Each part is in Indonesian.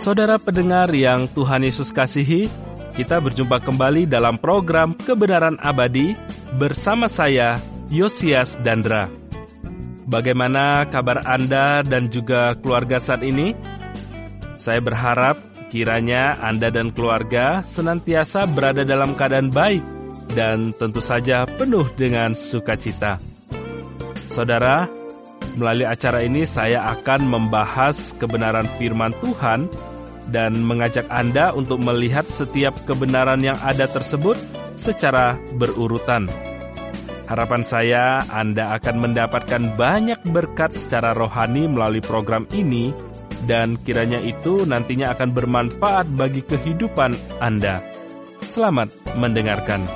Saudara pendengar yang Tuhan Yesus kasihi, kita berjumpa kembali dalam program Kebenaran Abadi bersama saya, Yosias Dandra. Bagaimana kabar Anda dan juga keluarga saat ini? Saya berharap kiranya Anda dan keluarga senantiasa berada dalam keadaan baik dan tentu saja penuh dengan sukacita. Saudara, melalui acara ini saya akan membahas kebenaran firman Tuhan dan mengajak Anda untuk melihat setiap kebenaran yang ada tersebut secara berurutan. Harapan saya Anda akan mendapatkan banyak berkat secara rohani melalui program ini dan kiranya itu nantinya akan bermanfaat bagi kehidupan Anda. Selamat mendengarkan.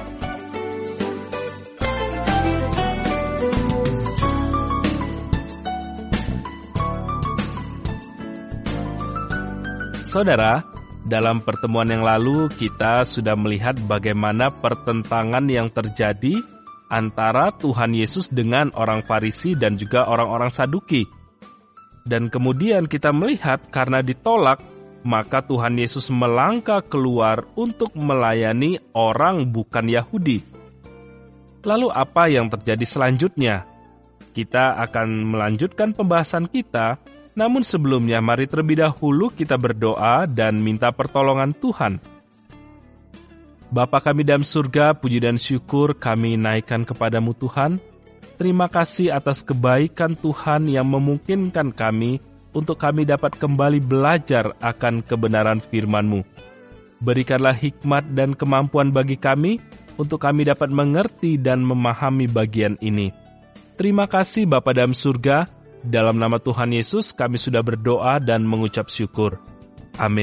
Saudara, dalam pertemuan yang lalu kita sudah melihat bagaimana pertentangan yang terjadi antara Tuhan Yesus dengan orang Farisi dan juga orang-orang Saduki. Dan kemudian kita melihat karena ditolak, maka Tuhan Yesus melangkah keluar untuk melayani orang bukan Yahudi. Lalu apa yang terjadi selanjutnya? Kita akan melanjutkan pembahasan kita. Namun sebelumnya, mari terlebih dahulu kita berdoa dan minta pertolongan Tuhan. Bapa kami dalam surga, puji dan syukur kami naikkan kepadamu Tuhan. Terima kasih atas kebaikan Tuhan yang memungkinkan kami untuk kami dapat kembali belajar akan kebenaran firman-Mu. Berikanlah hikmat dan kemampuan bagi kami untuk kami dapat mengerti dan memahami bagian ini. Terima kasih Bapa dalam surga. Dalam nama Tuhan Yesus kami sudah berdoa dan mengucap syukur. Amin.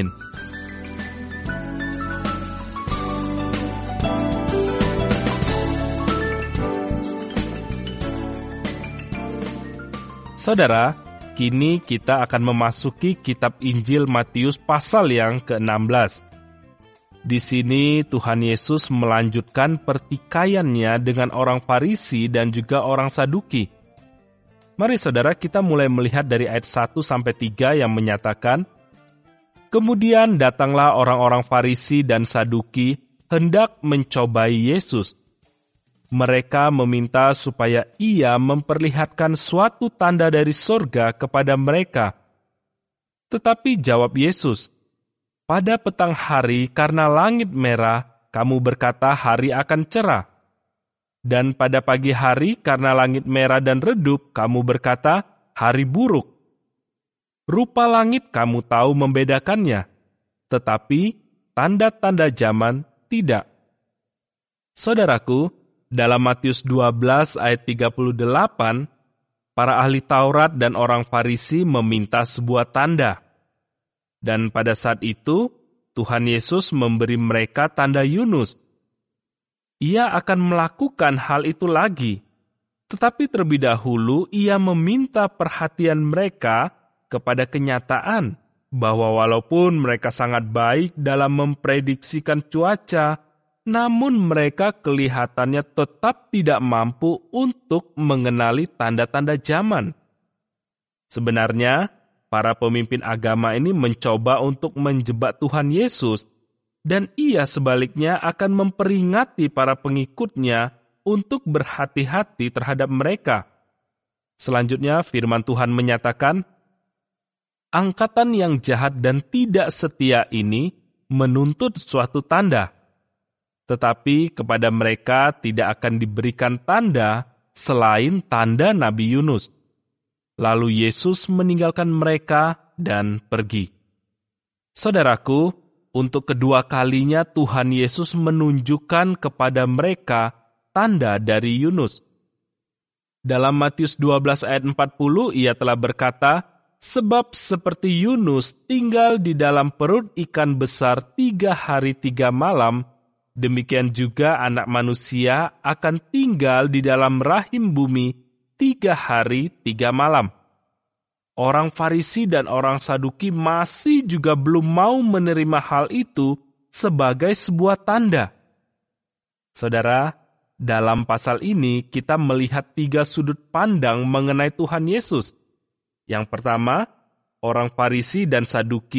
Saudara, kini kita akan memasuki kitab Injil Matius pasal yang ke-16. Di sini Tuhan Yesus melanjutkan pertikaiannya dengan orang Farisi dan juga orang Saduki. Mari saudara kita mulai melihat dari ayat 1-3 yang menyatakan, kemudian datanglah orang-orang Farisi dan Saduki hendak mencobai Yesus. Mereka meminta supaya ia memperlihatkan suatu tanda dari surga kepada mereka. Tetapi jawab Yesus, pada petang hari karena langit merah, kamu berkata hari akan cerah. Dan pada pagi hari, karena langit merah dan redup, kamu berkata, hari buruk. Rupa langit kamu tahu membedakannya, tetapi tanda-tanda zaman tidak. Saudaraku, dalam Matius 12 ayat 38, para ahli Taurat dan orang Farisi meminta sebuah tanda. Dan pada saat itu, Tuhan Yesus memberi mereka tanda Yunus. Ia akan melakukan hal itu lagi. Tetapi terlebih dahulu ia meminta perhatian mereka kepada kenyataan bahwa walaupun mereka sangat baik dalam memprediksikan cuaca, namun mereka kelihatannya tetap tidak mampu untuk mengenali tanda-tanda zaman. Sebenarnya, para pemimpin agama ini mencoba untuk menjebak Tuhan Yesus, dan ia sebaliknya akan memperingati para pengikutnya untuk berhati-hati terhadap mereka. Selanjutnya firman Tuhan menyatakan, angkatan yang jahat dan tidak setia ini menuntut suatu tanda, tetapi kepada mereka tidak akan diberikan tanda selain tanda Nabi Yunus. Lalu Yesus meninggalkan mereka dan pergi. Saudaraku, untuk kedua kalinya Tuhan Yesus menunjukkan kepada mereka tanda dari Yunus. Dalam Matius 12 ayat 40 ia telah berkata, sebab seperti Yunus tinggal di dalam perut ikan besar 3 hari 3 malam, demikian juga anak manusia akan tinggal di dalam rahim bumi 3 hari 3 malam. Orang Farisi dan orang Saduki masih juga belum mau menerima hal itu sebagai sebuah tanda. Saudara, dalam pasal ini kita melihat 3 sudut pandang mengenai Tuhan Yesus. Yang pertama, orang Farisi dan Saduki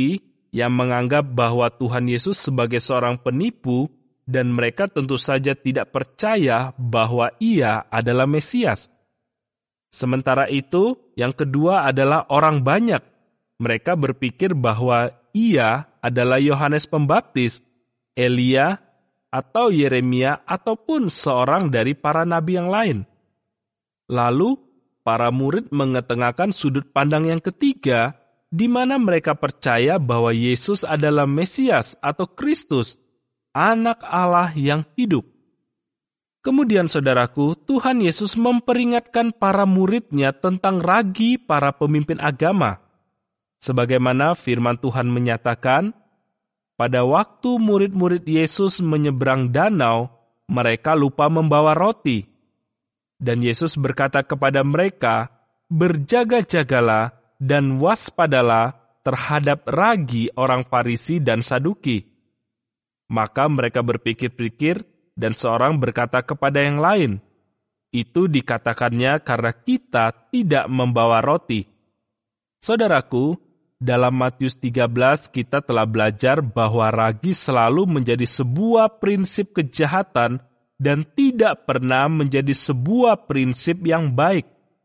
yang menganggap bahwa Tuhan Yesus sebagai seorang penipu dan mereka tentu saja tidak percaya bahwa Ia adalah Mesias. Sementara itu, yang kedua adalah orang banyak. Mereka berpikir bahwa Ia adalah Yohanes Pembaptis, Elia, atau Yeremia, ataupun seorang dari para nabi yang lain. Lalu, para murid mengetengahkan sudut pandang yang ketiga, di mana mereka percaya bahwa Yesus adalah Mesias atau Kristus, Anak Allah yang hidup. Kemudian saudaraku, Tuhan Yesus memperingatkan para murid-Nya tentang ragi para pemimpin agama. Sebagaimana firman Tuhan menyatakan, pada waktu murid-murid Yesus menyeberang danau, mereka lupa membawa roti. Dan Yesus berkata kepada mereka, berjaga-jagalah dan waspadalah terhadap ragi orang Farisi dan Saduki. Maka mereka berpikir-pikir dan seorang berkata kepada yang lain, itu dikatakannya karena kita tidak membawa roti. Saudaraku, dalam Matius 13 kita telah belajar bahwa ragi selalu menjadi sebuah prinsip kejahatan dan tidak pernah menjadi sebuah prinsip yang baik.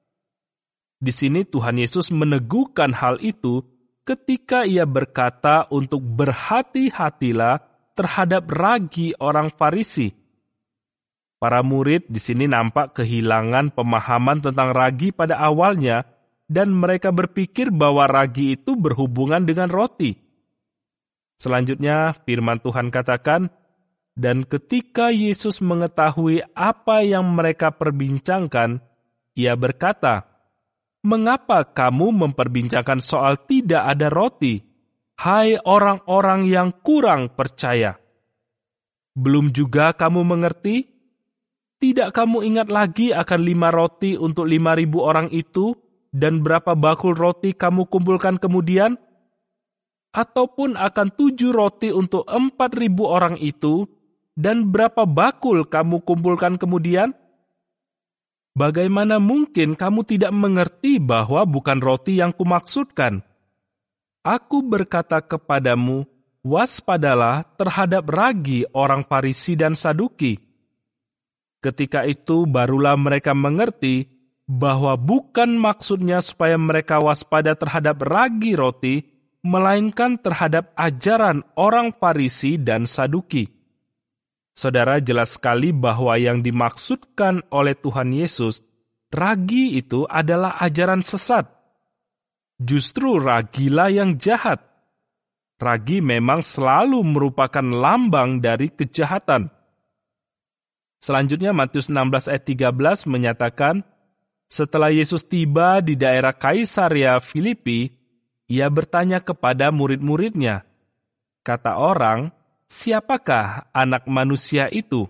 Di sini Tuhan Yesus meneguhkan hal itu ketika Ia berkata untuk berhati-hatilah terhadap ragi orang Farisi. Para murid di sini nampak kehilangan pemahaman tentang ragi pada awalnya dan mereka berpikir bahwa ragi itu berhubungan dengan roti. Selanjutnya firman Tuhan katakan, dan ketika Yesus mengetahui apa yang mereka perbincangkan, Ia berkata, mengapa kamu memperbincangkan soal tidak ada roti? Hai orang-orang yang kurang percaya. Belum juga kamu mengerti? Tidak kamu ingat lagi akan 5 roti untuk 5.000 orang itu, dan berapa bakul roti kamu kumpulkan kemudian? Ataupun akan 7 roti untuk 4.000 orang itu, dan berapa bakul kamu kumpulkan kemudian? Bagaimana mungkin kamu tidak mengerti bahwa bukan roti yang kumaksudkan? Aku berkata kepadamu, waspadalah terhadap ragi orang Farisi dan Saduki. Ketika itu barulah mereka mengerti bahwa bukan maksudnya supaya mereka waspada terhadap ragi roti, melainkan terhadap ajaran orang Farisi dan Saduki. Saudara, jelas sekali bahwa yang dimaksudkan oleh Tuhan Yesus, ragi itu adalah ajaran sesat. Justru ragilah yang jahat. Ragi memang selalu merupakan lambang dari kejahatan. Selanjutnya Matius 16 ayat 13 menyatakan, setelah Yesus tiba di daerah Kaisarea Filipi, Ia bertanya kepada murid-muridnya, kata orang, siapakah anak manusia itu?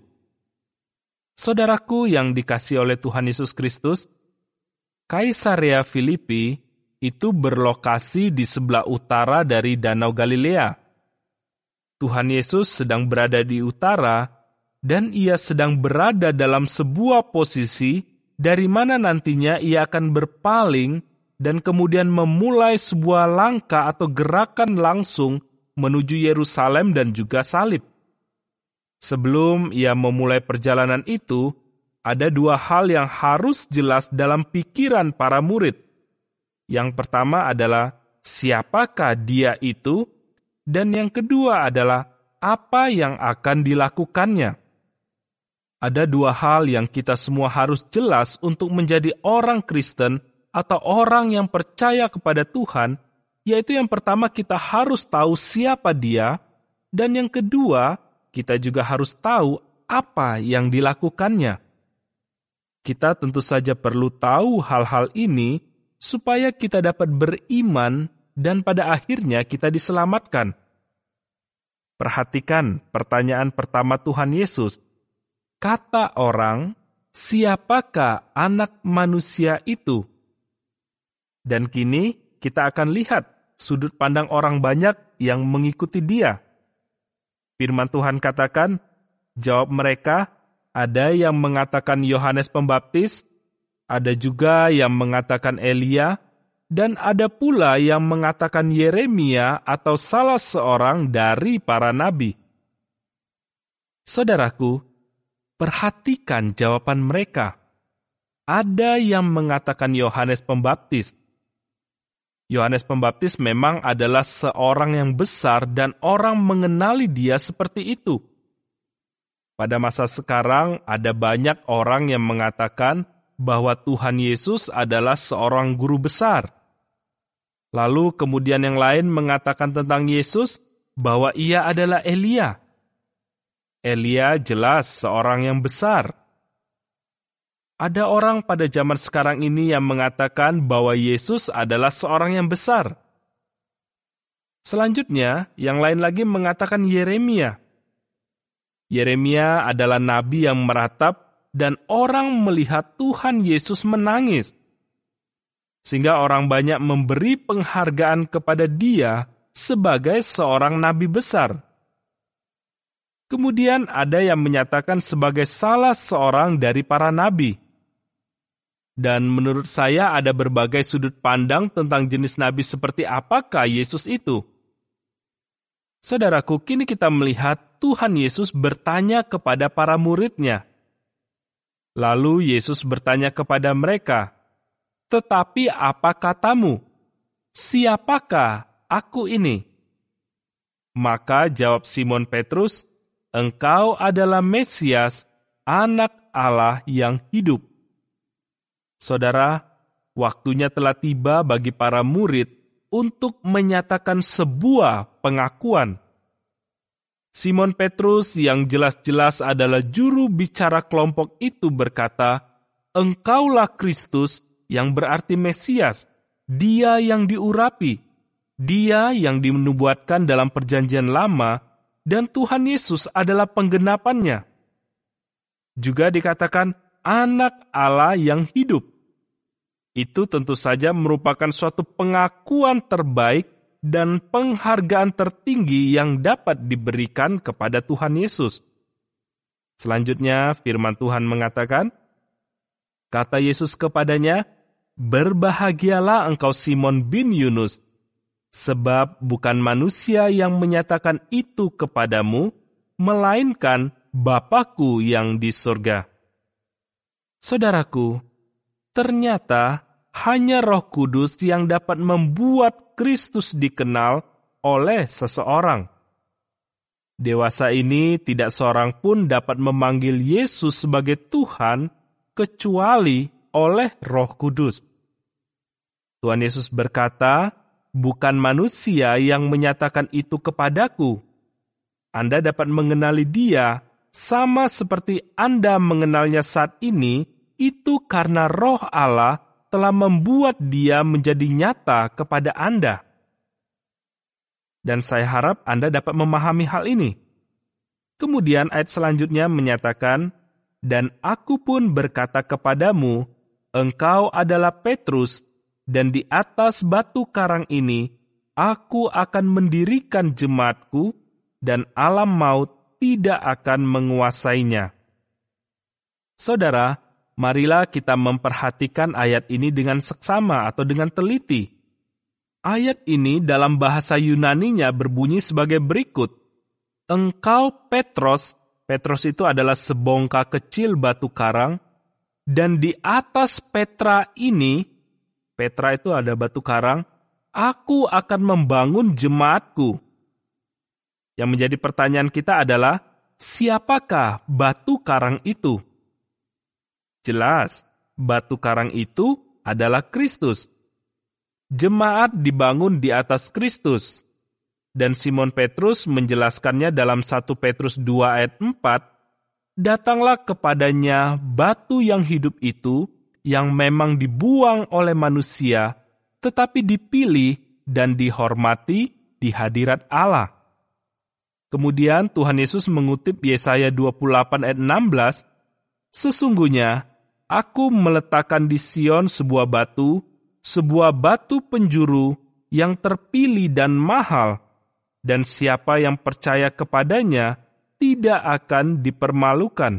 Saudaraku yang dikasihi oleh Tuhan Yesus Kristus, Kaisarea Filipi itu berlokasi di sebelah utara dari Danau Galilea. Tuhan Yesus sedang berada di utara, dan Ia sedang berada dalam sebuah posisi dari mana nantinya Ia akan berpaling dan kemudian memulai sebuah langkah atau gerakan langsung menuju Yerusalem dan juga salib. Sebelum Ia memulai perjalanan itu, ada 2 hal yang harus jelas dalam pikiran para murid. Yang pertama adalah siapakah Dia itu, dan yang kedua adalah apa yang akan dilakukannya. Ada 2 hal yang kita semua harus jelas untuk menjadi orang Kristen atau orang yang percaya kepada Tuhan, yaitu yang pertama kita harus tahu siapa Dia, dan yang kedua kita juga harus tahu apa yang dilakukannya. Kita tentu saja perlu tahu hal-hal ini supaya kita dapat beriman dan pada akhirnya kita diselamatkan. Perhatikan pertanyaan pertama Tuhan Yesus. Kata orang, siapakah anak manusia itu? Dan kini kita akan lihat sudut pandang orang banyak yang mengikuti Dia. Firman Tuhan katakan, jawab mereka, ada yang mengatakan Yohanes Pembaptis, ada juga yang mengatakan Elia, dan ada pula yang mengatakan Yeremia atau salah seorang dari para nabi. Saudaraku, perhatikan jawaban mereka. Ada yang mengatakan Yohanes Pembaptis. Yohanes Pembaptis memang adalah seorang yang besar dan orang mengenali dia seperti itu. Pada masa sekarang ada banyak orang yang mengatakan bahwa Tuhan Yesus adalah seorang guru besar. Lalu kemudian yang lain mengatakan tentang Yesus bahwa ia adalah Elia. Elia jelas seorang yang besar. Ada orang pada zaman sekarang ini yang mengatakan bahwa Yesus adalah seorang yang besar. Selanjutnya, yang lain lagi mengatakan Yeremia. Yeremia adalah nabi yang meratap dan orang melihat Tuhan Yesus menangis. Sehingga orang banyak memberi penghargaan kepada dia sebagai seorang nabi besar. Kemudian ada yang menyatakan sebagai salah seorang dari para nabi. Dan menurut saya ada berbagai sudut pandang tentang jenis nabi seperti apakah Yesus itu. Saudaraku, kini kita melihat Tuhan Yesus bertanya kepada para muridnya. Lalu Yesus bertanya kepada mereka, "Tetapi apa katamu? Siapakah aku ini?" Maka jawab Simon Petrus, "Engkau adalah Mesias, Anak Allah yang hidup." Saudara, waktunya telah tiba bagi para murid untuk menyatakan sebuah pengakuan. Simon Petrus yang jelas-jelas adalah juru bicara kelompok itu berkata, "Engkaulah Kristus," yang berarti Mesias, dia yang diurapi, dia yang dinubuatkan dalam perjanjian lama, dan Tuhan Yesus adalah penggenapannya. Juga dikatakan Anak Allah yang hidup. Itu tentu saja merupakan suatu pengakuan terbaik dan penghargaan tertinggi yang dapat diberikan kepada Tuhan Yesus. Selanjutnya firman Tuhan mengatakan, kata Yesus kepadanya, "Berbahagialah engkau Simon bin Yunus, sebab bukan manusia yang menyatakan itu kepadamu, melainkan Bapa-Ku yang di surga." Saudaraku, ternyata hanya Roh Kudus yang dapat membuat Kristus dikenal oleh seseorang. Dewasa ini tidak seorang pun dapat memanggil Yesus sebagai Tuhan kecuali oleh Roh Kudus. Tuhan Yesus berkata, "Bukan manusia yang menyatakan itu kepadaku." Anda dapat mengenali Dia sama seperti Anda mengenalnya saat ini, itu karena Roh Allah telah membuat Dia menjadi nyata kepada Anda. Dan saya harap Anda dapat memahami hal ini. Kemudian ayat selanjutnya menyatakan, "Dan aku pun berkata kepadamu, engkau adalah Petrus, dan di atas batu karang ini, aku akan mendirikan jemaatku, dan alam maut tidak akan menguasainya." Saudara, marilah kita memperhatikan ayat ini dengan seksama atau dengan teliti. Ayat ini dalam bahasa Yunaninya berbunyi sebagai berikut. Engkau Petros, Petros itu adalah sebongkah kecil batu karang, dan di atas Petra ini, Petra itu ada batu karang, aku akan membangun jemaatku. Yang menjadi pertanyaan kita adalah, siapakah batu karang itu? Jelas, batu karang itu adalah Kristus. Jemaat dibangun di atas Kristus. Dan Simon Petrus menjelaskannya dalam 1 Petrus 2 ayat 4, "Datanglah kepadanya batu yang hidup itu, yang memang dibuang oleh manusia, tetapi dipilih dan dihormati di hadirat Allah." Kemudian Tuhan Yesus mengutip Yesaya 28 ayat 16, "Sesungguhnya, Aku meletakkan di Sion sebuah batu penjuru yang terpilih dan mahal, dan siapa yang percaya kepadanya tidak akan dipermalukan."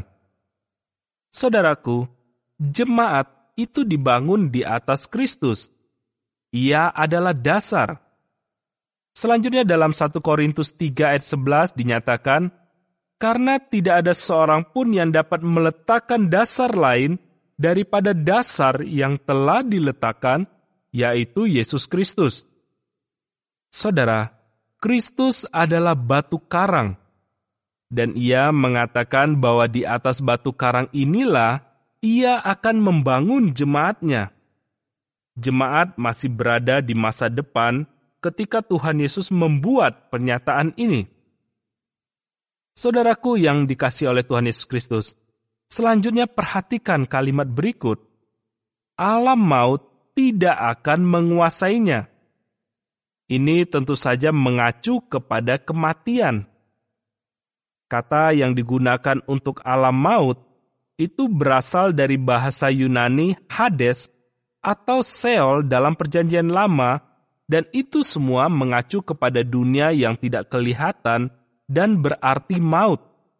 Saudaraku, jemaat itu dibangun di atas Kristus. Ia adalah dasar. Selanjutnya dalam 1 Korintus 3 ayat 11 dinyatakan, karena tidak ada seorang pun yang dapat meletakkan dasar lain daripada dasar yang telah diletakkan, yaitu Yesus Kristus. Saudara, Kristus adalah batu karang, dan ia mengatakan bahwa di atas batu karang inilah ia akan membangun jemaatnya. Jemaat masih berada di masa depan ketika Tuhan Yesus membuat pernyataan ini. Saudaraku yang dikasihi oleh Tuhan Yesus Kristus, selanjutnya perhatikan kalimat berikut. Alam maut tidak akan menguasainya. Ini tentu saja mengacu kepada kematian. Kata yang digunakan untuk alam maut itu berasal dari bahasa Yunani Hades atau Sheol dalam Perjanjian Lama, dan itu semua mengacu kepada dunia yang tidak kelihatan dan berarti maut.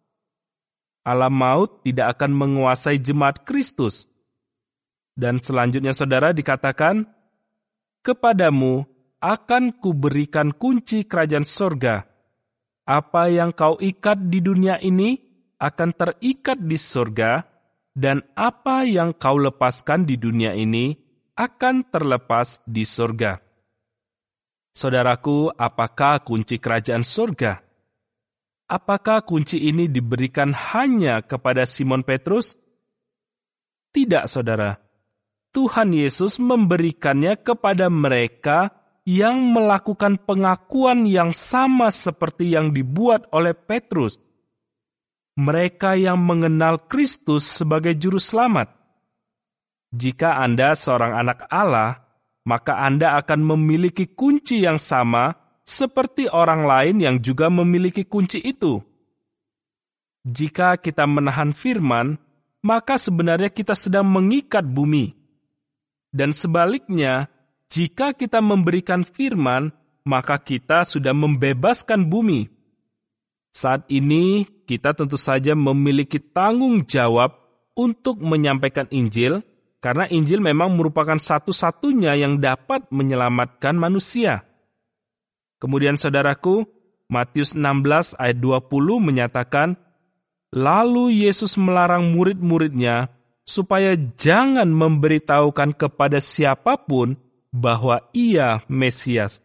Alam maut tidak akan menguasai jemaat Kristus. Dan selanjutnya saudara dikatakan, kepadamu akan kuberikan kunci kerajaan surga. Apa yang kau ikat di dunia ini akan terikat di surga, dan apa yang kau lepaskan di dunia ini akan terlepas di surga. Saudaraku, apakah kunci kerajaan surga? Apakah kunci ini diberikan hanya kepada Simon Petrus? Tidak, saudara. Tuhan Yesus memberikannya kepada mereka yang melakukan pengakuan yang sama seperti yang dibuat oleh Petrus. Mereka yang mengenal Kristus sebagai juru selamat. Jika Anda seorang anak Allah, maka Anda akan memiliki kunci yang sama seperti orang lain yang juga memiliki kunci itu. Jika kita menahan firman, maka sebenarnya kita sedang mengikat bumi. Dan sebaliknya, jika kita memberikan firman, maka kita sudah membebaskan bumi. Saat ini, kita tentu saja memiliki tanggung jawab untuk menyampaikan Injil, karena Injil memang merupakan satu-satunya yang dapat menyelamatkan manusia. Kemudian saudaraku, Matius 16 ayat 20 menyatakan, lalu Yesus melarang murid-muridnya supaya jangan memberitahukan kepada siapapun bahwa ia Mesias.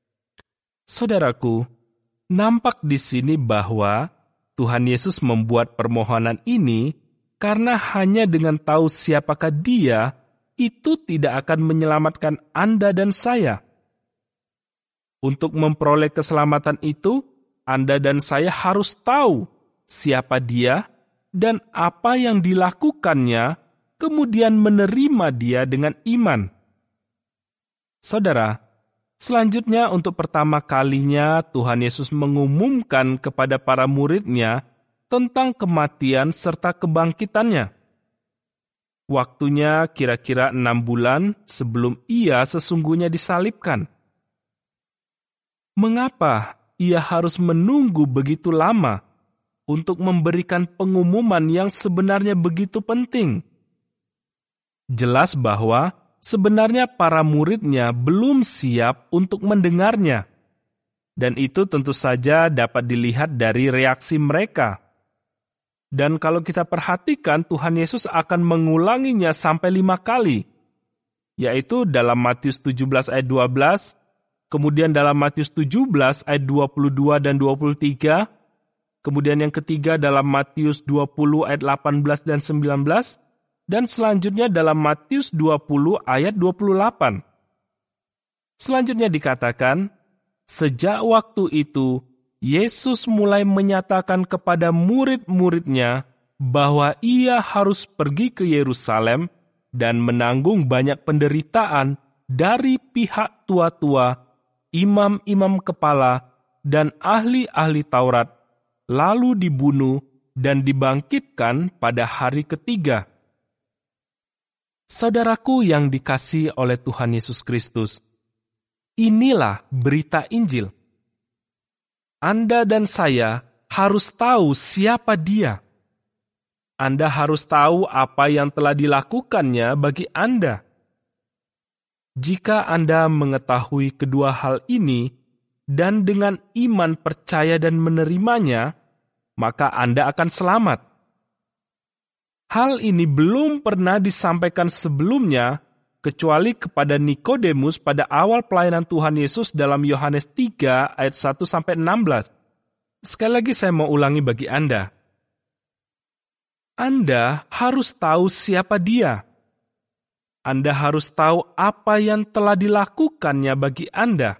Saudaraku, nampak di sini bahwa Tuhan Yesus membuat permohonan ini karena hanya dengan tahu siapakah Dia, itu tidak akan menyelamatkan Anda dan saya. Untuk memperoleh keselamatan itu, Anda dan saya harus tahu siapa Dia dan apa yang dilakukannya, kemudian menerima Dia dengan iman. Saudara, selanjutnya untuk pertama kalinya Tuhan Yesus mengumumkan kepada para murid-Nya tentang kematian serta kebangkitannya. Waktunya kira-kira 6 bulan sebelum ia sesungguhnya disalibkan. Mengapa ia harus menunggu begitu lama untuk memberikan pengumuman yang sebenarnya begitu penting? Jelas bahwa sebenarnya para murid-Nya belum siap untuk mendengarnya. Dan itu tentu saja dapat dilihat dari reaksi mereka. Dan kalau kita perhatikan, Tuhan Yesus akan mengulanginya sampai 5 kali. Yaitu dalam Matius 17 ayat 12, kemudian dalam Matius 17 ayat 22 dan 23, kemudian yang ketiga dalam Matius 20 ayat 18 dan 19, dan selanjutnya dalam Matius 20 ayat 28. Selanjutnya dikatakan, sejak waktu itu, Yesus mulai menyatakan kepada murid-murid-Nya bahwa ia harus pergi ke Yerusalem dan menanggung banyak penderitaan dari pihak tua-tua, imam-imam kepala, dan ahli-ahli Taurat, lalu dibunuh dan dibangkitkan pada hari ketiga. Saudaraku yang dikasihi oleh Tuhan Yesus Kristus, inilah berita Injil. Anda dan saya harus tahu siapa Dia. Anda harus tahu apa yang telah dilakukannya bagi Anda. Jika Anda mengetahui kedua hal ini dan dengan iman percaya dan menerimanya, maka Anda akan selamat. Hal ini belum pernah disampaikan sebelumnya kecuali kepada Nikodemus pada awal pelayanan Tuhan Yesus dalam Yohanes 3 ayat 1-16. Sekali lagi saya mau ulangi bagi Anda. Anda harus tahu siapa Dia. Anda harus tahu apa yang telah dilakukannya bagi Anda.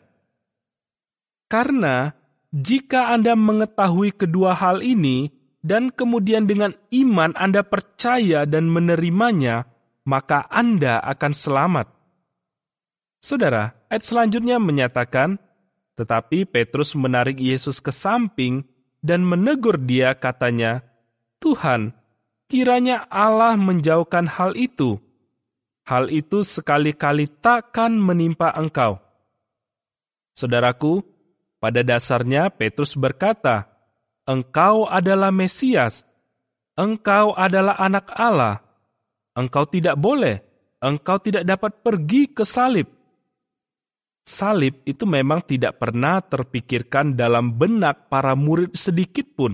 Karena jika Anda mengetahui kedua hal ini dan kemudian dengan iman Anda percaya dan menerimanya, maka Anda akan selamat. Saudara, ayat selanjutnya menyatakan, tetapi Petrus menarik Yesus ke samping dan menegur dia katanya, Tuhan, kiranya Allah menjauhkan hal itu. Hal itu sekali-kali takkan menimpa engkau. Saudaraku, pada dasarnya Petrus berkata, engkau adalah Mesias, engkau adalah anak Allah. Engkau tidak boleh, engkau tidak dapat pergi ke salib. Salib itu memang tidak pernah terpikirkan dalam benak para murid sedikit pun.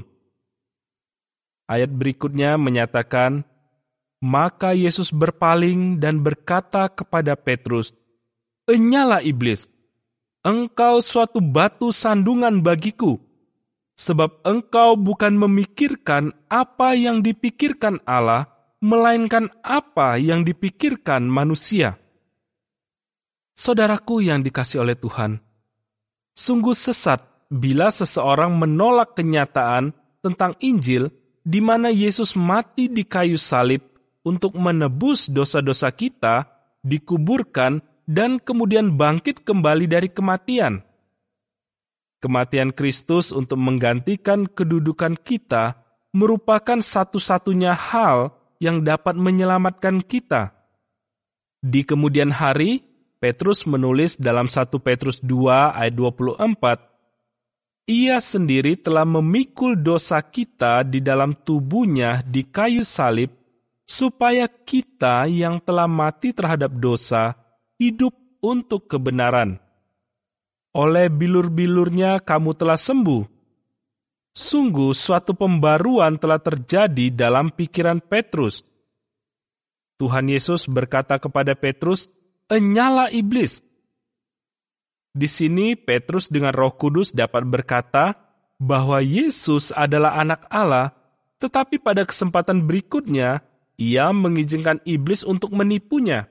Ayat berikutnya menyatakan, maka Yesus berpaling dan berkata kepada Petrus, Enyalah iblis, engkau suatu batu sandungan bagiku, sebab engkau bukan memikirkan apa yang dipikirkan Allah, melainkan apa yang dipikirkan manusia. Saudaraku yang dikasihi oleh Tuhan, sungguh sesat bila seseorang menolak kenyataan tentang Injil di mana Yesus mati di kayu salib untuk menebus dosa-dosa kita, dikuburkan, dan kemudian bangkit kembali dari kematian. Kematian Kristus untuk menggantikan kedudukan kita merupakan satu-satunya hal yang dapat menyelamatkan kita. Di kemudian hari, Petrus menulis dalam 1 Petrus 2 ayat 24, Ia sendiri telah memikul dosa kita di dalam tubuhnya di kayu salib, supaya kita yang telah mati terhadap dosa, hidup untuk kebenaran. Oleh bilur-bilurnya kamu telah sembuh. Sungguh suatu pembaruan telah terjadi dalam pikiran Petrus. Tuhan Yesus berkata kepada Petrus, Enyalah iblis. Di sini Petrus dengan Roh Kudus dapat berkata bahwa Yesus adalah anak Allah, tetapi pada kesempatan berikutnya, ia mengizinkan iblis untuk menipunya.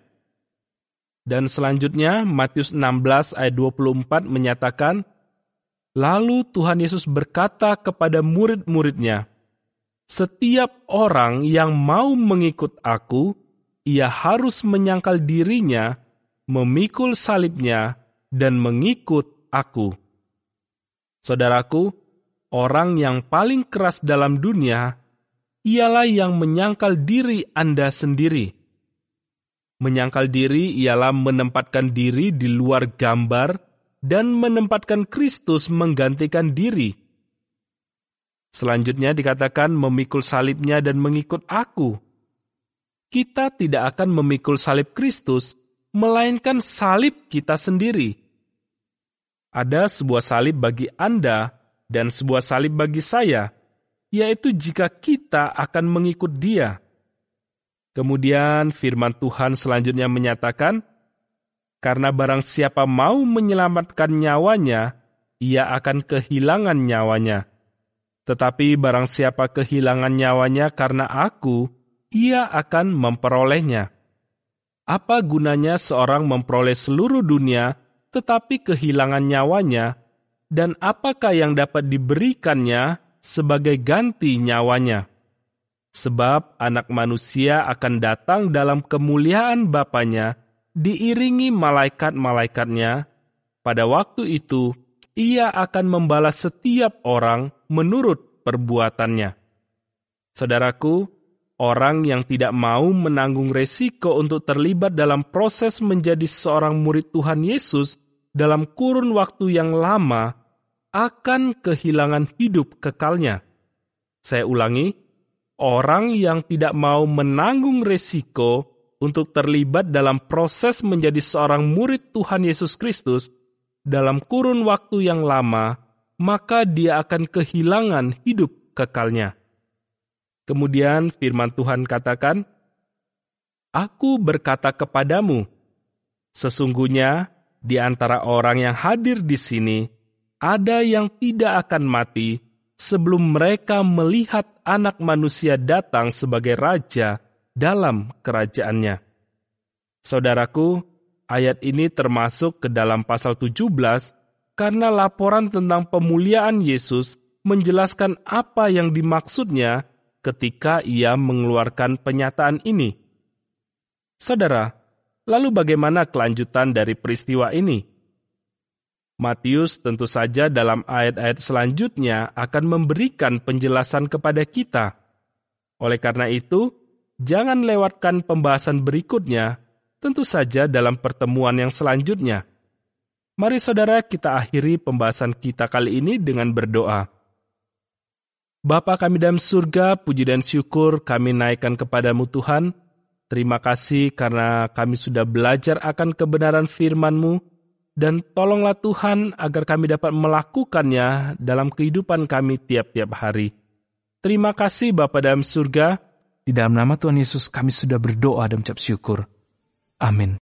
Dan selanjutnya, Matius 16 ayat 24 menyatakan, Lalu Tuhan Yesus berkata kepada murid-muridnya, Setiap orang yang mau mengikut aku, ia harus menyangkal dirinya, memikul salibnya, dan mengikut aku. Saudaraku, orang yang paling keras dalam dunia ialah yang menyangkal diri Anda sendiri. Menyangkal diri ialah menempatkan diri di luar gambar dan menempatkan Kristus menggantikan diri. Selanjutnya dikatakan memikul salibnya dan mengikut aku. Kita tidak akan memikul salib Kristus, melainkan salib kita sendiri. Ada sebuah salib bagi Anda dan sebuah salib bagi saya, yaitu jika kita akan mengikut Dia. Kemudian firman Tuhan selanjutnya menyatakan, karena barang siapa mau menyelamatkan nyawanya, ia akan kehilangan nyawanya. Tetapi barang siapa kehilangan nyawanya karena aku, ia akan memperolehnya. Apa gunanya seorang memperoleh seluruh dunia, tetapi kehilangan nyawanya, dan apakah yang dapat diberikannya sebagai ganti nyawanya? Sebab anak manusia akan datang dalam kemuliaan Bapanya, diiringi malaikat-malaikatnya. Pada waktu itu, ia akan membalas setiap orang menurut perbuatannya. Saudaraku, orang yang tidak mau menanggung resiko untuk terlibat dalam proses menjadi seorang murid Tuhan Yesus dalam kurun waktu yang lama akan kehilangan hidup kekalnya. Saya ulangi, orang yang tidak mau menanggung resiko untuk terlibat dalam proses menjadi seorang murid Tuhan Yesus Kristus dalam kurun waktu yang lama, maka dia akan kehilangan hidup kekalnya. Kemudian firman Tuhan katakan, "Aku berkata kepadamu, sesungguhnya di antara orang yang hadir di sini, ada yang tidak akan mati sebelum mereka melihat Anak Manusia datang sebagai Raja dalam kerajaannya." Saudaraku, ayat ini termasuk ke dalam pasal 17 karena laporan tentang pemuliaan Yesus menjelaskan apa yang dimaksudnya ketika ia mengeluarkan pernyataan ini. Saudara, lalu bagaimana kelanjutan dari peristiwa ini? Matius tentu saja dalam ayat-ayat selanjutnya akan memberikan penjelasan kepada kita. Oleh karena itu, jangan lewatkan pembahasan berikutnya, tentu saja dalam pertemuan yang selanjutnya. Mari saudara kita akhiri pembahasan kita kali ini dengan berdoa. Bapa kami dalam surga, puji dan syukur kami naikkan kepadamu Tuhan. Terima kasih karena kami sudah belajar akan kebenaran firman-Mu, dan tolonglah Tuhan agar kami dapat melakukannya dalam kehidupan kami tiap-tiap hari. Terima kasih Bapa dalam surga. Di dalam nama Tuhan Yesus kami sudah berdoa dan mengucap syukur. Amin.